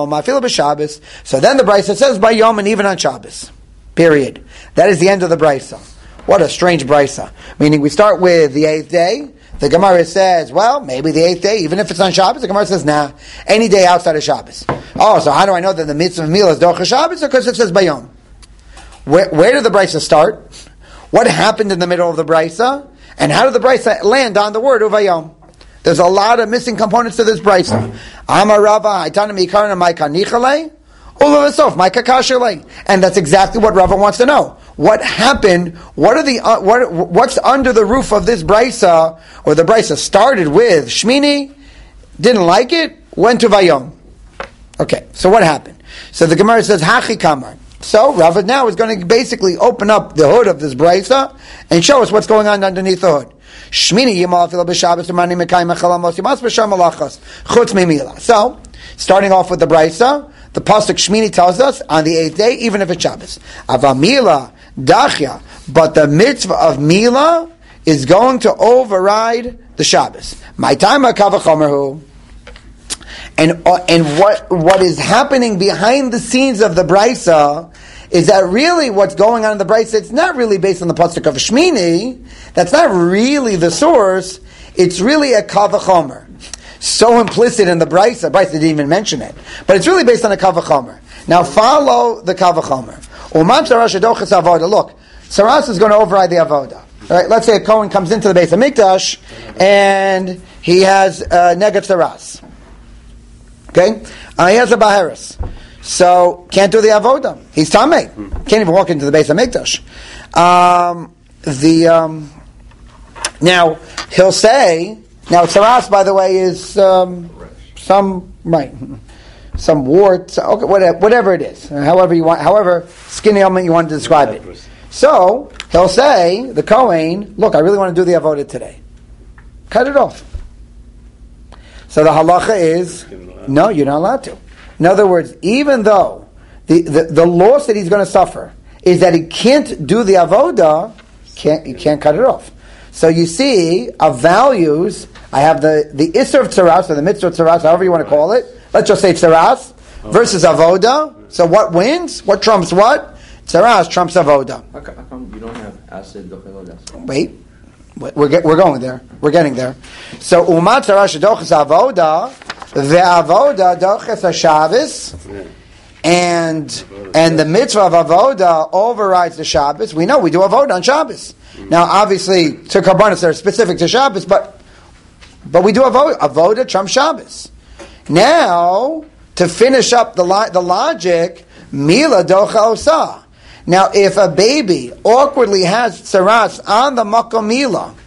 brayso says by Yom and even on Shabbos. Period. That is the end of the brayso. What a strange brayso. Meaning we start with the eighth day. The Gemara says, well, maybe the eighth day, even if it's on Shabbos. The Gemara says, nah, any day outside of Shabbos. Oh, so how do I know that the mitzvah of Milah is Docha Shabbos? Because it says Bayom. Where, where did the brayso start? What happened in the middle of the brayso? And how did the brayso land on the word Uvayom? There's a lot of missing components to this brisa. Amar Rava, Haitana Mikarna Maika Nichale, Ulav Maika Kasherle. And that's exactly what Rava wants to know. What happened? What are the uh, what? What's under the roof of this brisa? Or the brisa started with Shmini, didn't like it, went to Vayom. Okay, so what happened? So the Gemara says Hachi Kamar. So Rava now is going to basically open up the hood of this brisa and show us what's going on underneath the hood. Shmini Yimal Fila B'Shabbos Mani Mekayim Echalamos Yimas B'Sham Malachos Chutz Mimila. So starting off with the brisa, the pasuk Shmini tells us on the eighth day, even if it's Shabbos. Avamila Dachya, but the mitzvah of Mila is going to override the Shabbos. My time Kavachomerhu. And uh, and what what is happening behind the scenes of the brisa is that really what's going on in the brisa, it's not really based on the pasuk of Shmini. That's not really the source. It's really a kavachomer. So implicit in the brisa. Brisa didn't even mention it, but it's really based on a kavachomer. Now follow the kavachomer. Uman Saras Shadochas Avoda. Look, Saras is going to override the avoda. All right, let's say a Kohen comes into the base of Mikdash and he has uh, Neged Saras. Okay, uh, he has a Baharis, so can't do the avoda. He's tamei, can't even walk into the base of Mikdash. Um, the um, now he'll say now Saras, by the way, is um, some right. Some wart, okay, whatever, whatever it is, however you want, however skin ailment you want to describe it. So he'll say, the Kohen, look, I really want to do the avodah today. Cut it off. So the halacha is, no, you're not allowed to. In other words, even though the, the, the loss that he's going to suffer is that he can't do the avodah, can't, you can't cut it off. So you see, of values, I have the, the Isser of Tzaras, or the Mitzvah of Tzaras, however you want to call it. Let's just say Tzaras versus Avoda. So what wins? What trumps what? Tzaras trumps Avoda. How come, how come you don't have acid dochelodas? Wait, we're get, we're going there. We're getting there. So Umat Tzaras Doches Avoda, the Avoda Doches HaShabbos, and and the mitzvah of Avoda overrides the Shabbos. We know we do Avoda on Shabbos. Now, obviously, to Karbanos they're specific to Shabbos, but but we do Avoda. Avoda trumps Shabbos. Now, to finish up the lo- the logic, Mila Docha Osa. Now, if a baby awkwardly has tzaras on the Makom Mila,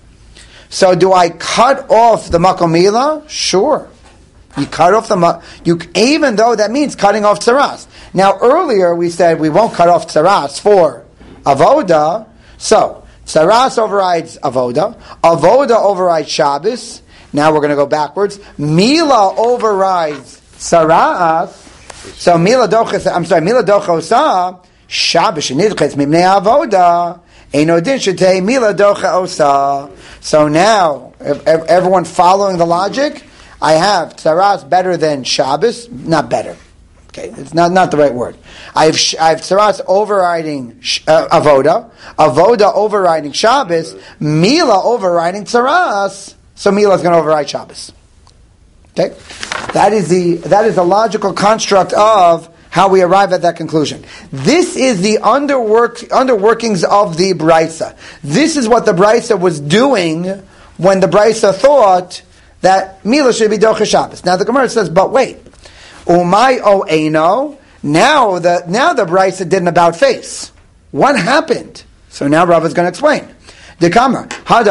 so do I cut off the Makom Mila? Sure. You cut off the ma- you even though that means cutting off tzaras. Now, earlier we said we won't cut off tzaras for Avoda, so tzaras overrides Avoda, Avoda overrides Shabbos. Now we're going to go backwards. Mila overrides Sara'as. So Mila doches, I'm sorry, Mila dochosa, Shabbos shenidches mimnei avoda, eino din shetei Mila dochosa. So now, if, if everyone following the logic, I have Tzaras better than Shabbos, not better. Okay, it's not, not the right word. I have, I have Tzaras overriding uh, Avoda, Avoda overriding Shabbos, Mila overriding Tzaras. So Mila is going to override Shabbos. Okay, that is the that is the logical construct of how we arrive at that conclusion. This is the underwork underworkings of the Brisa. This is what the Brisa was doing when the Brisa thought that Mila should be Docha Shabbos. Now the Gemara says, but wait, Umay o Eino. Now the now the Brisa did an about face. What happened? So now Rav is going to explain. Now, in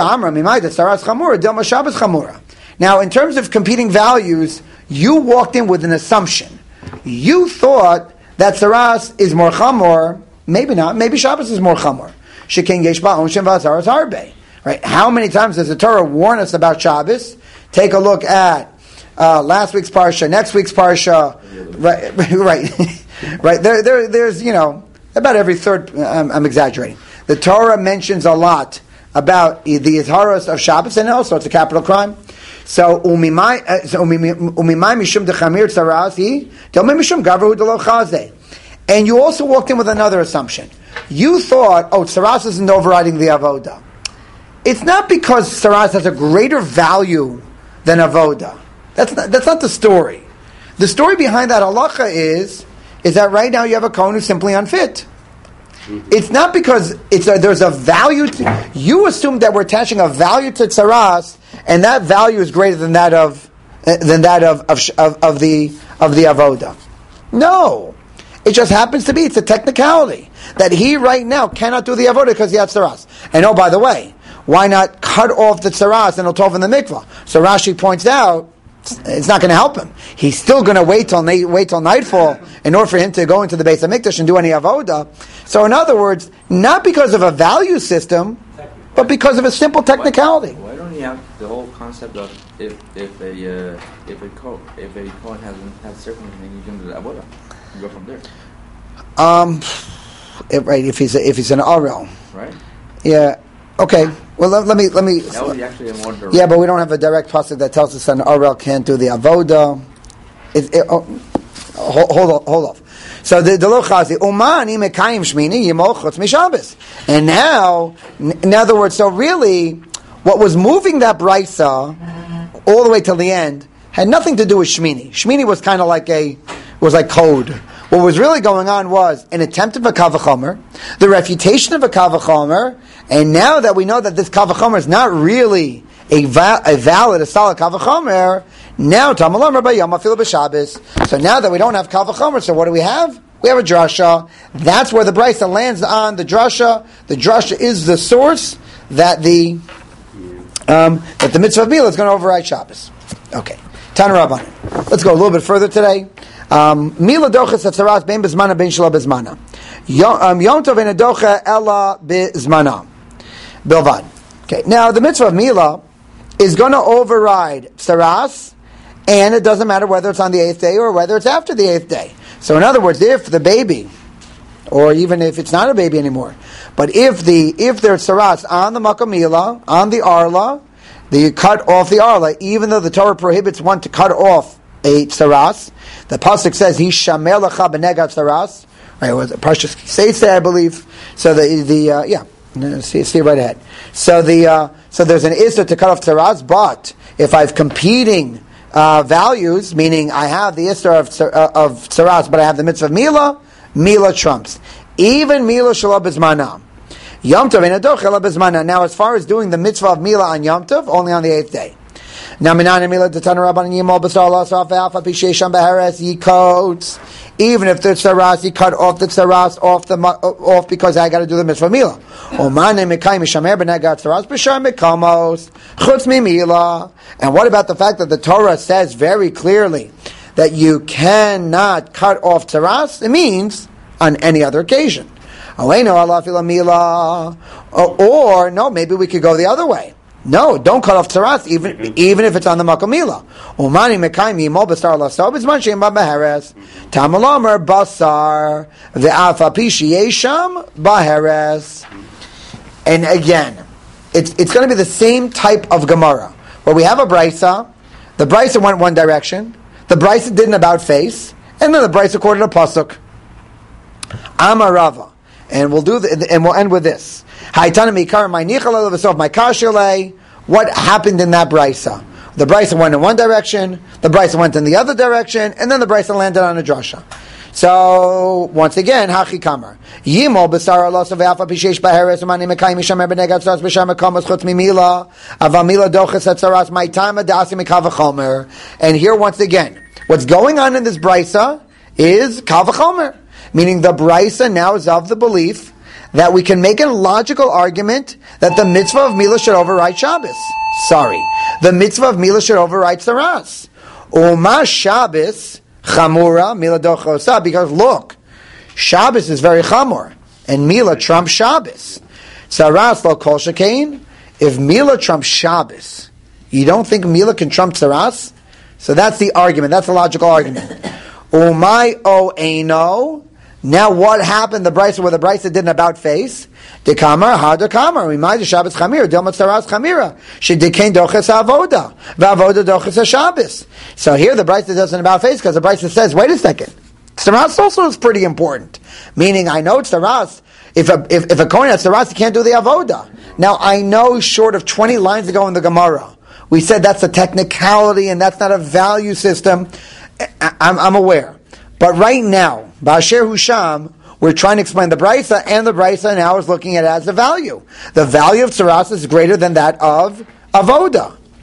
terms of competing values, you walked in with an assumption. You thought that Tzaras is more chamor. Maybe not. Maybe Shabbos is more chamor. Right? How many times does the Torah warn us about Shabbos? Take a look at uh, last week's parsha, next week's parsha. Right, right, right. There, there, there's you know about every third. I'm, I'm exaggerating. The Torah mentions a lot about the Izharos of Shabbos, and also it's a capital crime. So, umimai mishum dechamir tzarasi, delmei mishum gavru delo chazeh. And you also walked in with another assumption. You thought, oh, tzaras isn't overriding the avoda. It's not because tzaras has a greater value than avoda. That's not, that's not the story. The story behind that halacha is, is that right now you have a kohen who's simply unfit. It's not because it's a, there's a value to... You assume that we're attaching a value to tzaras and that value is greater than that of than that of of, of, of the of the avoda. No, it just happens to be. It's a technicality that he right now cannot do the avoda because he has tzaras. And oh, by the way, why not cut off the tzaras and he'll tov in the mikvah? So Rashi points out it's not going to help him. He's still going to wait till wait till nightfall in order for him to go into the Beis Hamikdash and do any avoda. So in other words, not because of a value system, but because of a simple technicality. Why, why don't you have the whole concept of if if a uh, if a co if a coin hasn't has certain thing, you can do the avoda. You go from there. Um, if, right. If he's a, if he's an Arel, right? Yeah. Okay. Well, let, let me let me. That would be actually a more direct. Yeah, but we don't have a direct pasuk that tells us an Arel can't do the avoda. It, it, oh, hold hold on, hold off. So the the lochazi umani mekayim shmini yimol chutz mishabes. And now, in other words, so really, what was moving that brisa all the way till the end had nothing to do with shmini. Shmini was kind of like a was like code. What was really going on was an attempt of a kavachomer, the refutation of a kavachomer, and now that we know that this kavachomer is not really a, va- a valid, a solid kavachomer, now Tamalam Rabbi Yom Afilu b'Shabbos. So now that we don't have kavachomer, so what do we have? We have a drasha. That's where the brisa lands on the drasha. The drasha is the source that the um, that the mitzvah of Mila is going to override Shabbos. Okay, Tana Rabbanan. Let's go a little bit further today. Mila doches atzaras ben bezmana ben shelo bezmana. Yom tov en adocha ella bezmana. Bilvad. Okay. Now the mitzvah of Mila is going to override tzaras, and it doesn't matter whether it's on the eighth day or whether it's after the eighth day. So in other words, if the baby, or even if it's not a baby anymore, but if the if there's tzaras on the makom Mila, on the arla, you cut off the arla, even though the Torah prohibits one to cut off a tzaras. The pasuk says he shamer lecha b'negat tzaras. Right, was Parshas Kisei, I believe. So the the uh, yeah, see, see right ahead. So the uh, so there's an issur to cut off tzaras, but if I have competing uh, values, meaning I have the issur of uh, of tzaras, but I have the mitzvah of Mila, Mila trumps even Mila shelo bezmana. Yom Tov ein adoch ela bezmana. Now, as far as doing the mitzvah of Mila on Yom Tov, only on the eighth day. Now, minan Mila detana rabban yimol b'sar lasaf ve'alfa pishesham beheres yikots. Even if the tzaras, you cut off the tzaras off the off because I got to do the mitzvah Mila. Omane mekayim mishamer b'negat tzaras b'shar mekamos chutz mi Mila. And what about the fact that the Torah says very clearly that you cannot cut off tzaras? It means on any other occasion. Or, or no, maybe we could go the other way. No, don't cut off tzaras, even even if it's on the makom Mila. Umani mekayim yimol b'sar lasov b'zman she'im b'heres tamalomer basar ve'afa pishiyesham b'heres. And again, it's it's going to be the same type of Gemara where we have a brisa. The brisa went one direction. The brisa did an about face, and then the brisa quoted a pasuk. Amarava. And we'll do the, and we'll end with this. What happened in that brisa? The brisa went in one direction, the brisa went in the other direction, and then the brisa landed on a drasha. So once again, hachi kamar yimol b'sar alos ve'afa pishesh b'heres umani mekayim mishamer b'negat tzaras b'shar mekamos chutz mimila avamila doches atzaras ma'itama da'asi mekavachomer. And here once again, what's going on in this brisa is kavachomer. Meaning the brisa now is of the belief that we can make a logical argument that the mitzvah of Mila should override Shabbos. Sorry. The mitzvah of Mila should override Tzaras. Uma Shabbos chamura Mila dochosa. Because look, Shabbos is very chamur, and Mila trumps Shabbos. Tzaras lo kol shekain. If Mila trumps Shabbos, you don't think Mila can trump Tzaras? So that's the argument. That's the logical argument. Umay o eino. Now, what happened? The brisa where the brisa did an about face. Dekamar harder kamar. We might Shabbos chamir. Dilmat tzaras chamira. She dekain doches avoda. Vavoda doches Shabbos. So here the brisa does an about face because the brisa says, wait a second. Tzaras also is pretty important. Meaning, I know tzaras. If a if, if a kohen has tzaras, he can't do the avoda. Now, I know short of twenty lines ago in the Gemara, we said that's a technicality and that's not a value system. I, I'm, I'm aware. But right now, Ba'asher Husham, we're trying to explain the brisa, and the brisa now is looking at it as a value. The value of tzaras is greater than that of avoda.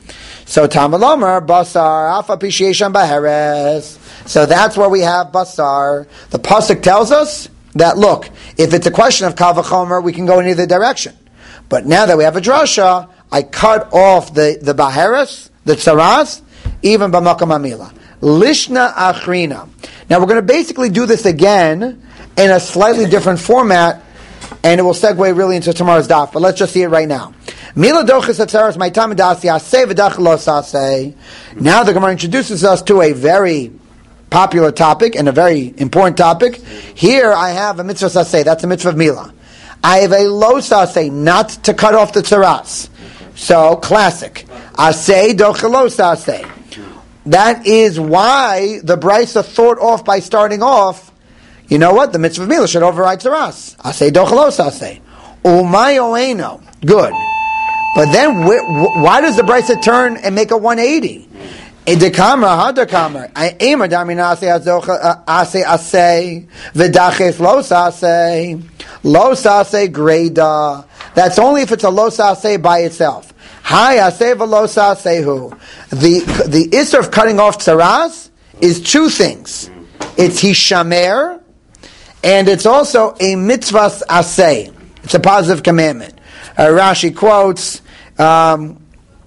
So Tamalomer basar alpha appreciation baheres. So that's where we have basar. The pasuk tells us that look, if it's a question of kal v'chomer, we can go in either direction. But now that we have a drasha, I cut off the the baheres, the tzaras, even b'makam amila. Lishna achrina. Now we're going to basically do this again in a slightly different format, and it will segue really into tomorrow's daf. But let's just see it right now. Mila dochas atzaras maitam dasi asay v'dach lo sasay. Now the Gemara introduces us to a very popular topic and a very important topic. Here I have a mitzvah sasay. That's a mitzvah of Mila. I have a lo sasay, not to cut off the tzaras. So classic. Asay dochas lo sasay. That is why the Brisa thought off by starting off, you know what, the mitzvah of Mila should override Tzaras. Asay dochalos asay. Umay oeno. Good. But then, wh- why does the Brisa turn and make a one eighty? Edekamra, hadakamra. Eimer damina asay asay. V'daches los asay. Los asay greda. That's only if it's a los asay by itself. Hi, asay v'los asehu. The the issur of cutting off tzaras is two things. It's hishamer, and it's also a mitzvahs asay. It's a positive commandment. Uh, Rashi quotes. Um,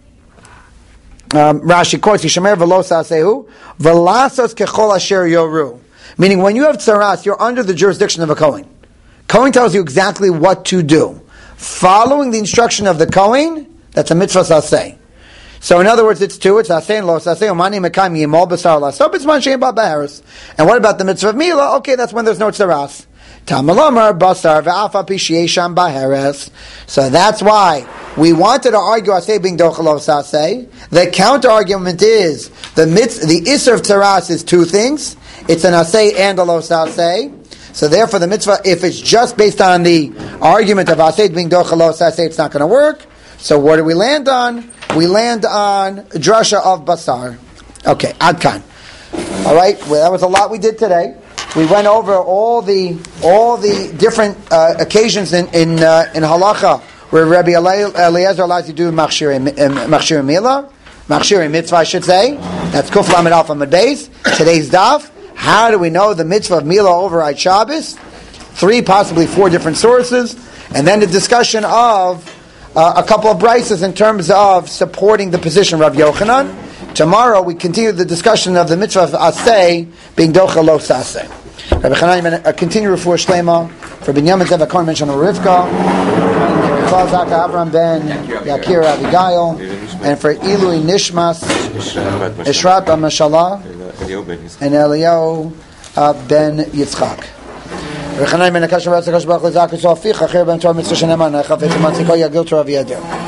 um, Rashi quotes hishamer v'los asehu v'lasos kechol asher yoru. Meaning, when you have tzaras, you're under the jurisdiction of a kohen. Kohen tells you exactly what to do. Following the instruction of the kohen, that's a mitzvah saseh. So in other words, it's two. It's aseh and lo saseh. Umani mekayim yimol basar lasop. It's man shein ba beharis. And what about the mitzvah of Mila? Okay, that's when there's no tzaras. Tamalomar basar ve'afa pishiyesham baheres. So that's why we wanted to argue aseh being dochalo saseh. The counter argument is the mitz, the issur of tzaras is two things. It's an aseh and a lo saseh. So therefore, the mitzvah, if it's just based on the argument of aseh being dochalo saseh, it's not going to work. So what do we land on? We land on drasha of basar. Okay, adkan. All right, well, that was a lot we did today. We went over all the all the different uh, occasions in in, uh, in halacha where Rabbi Eliezer allows you to do machshir machshir mila, machshir mitzvah, I should say. That's kuf lamed alpha mid beis. Today's daf. How do we know the mitzvah of mila overrides Shabbos? Three, possibly four different sources, and then the discussion of Uh, a couple of brises in terms of supporting the position of Rav Yochanan. Tomorrow we continue the discussion of the mitzvah of Aseh being Docha Lo Saseh. Rabbi Chanan, uh, continue Refuah Shlema for Binyamin Zev HaKohen mentioned Rivka, for Zaka Avram ben Yakir Abigail, and for Ilui Nishmas Ishrat HaMashalah and Eliyahu uh, ben Yitzchak. וחנן בן הקש ובארץ הקש ברוך לזעק לסוף פיך אחר בן תורה מצווה שנאמן חפץ ומציקו יגיל תורה וידע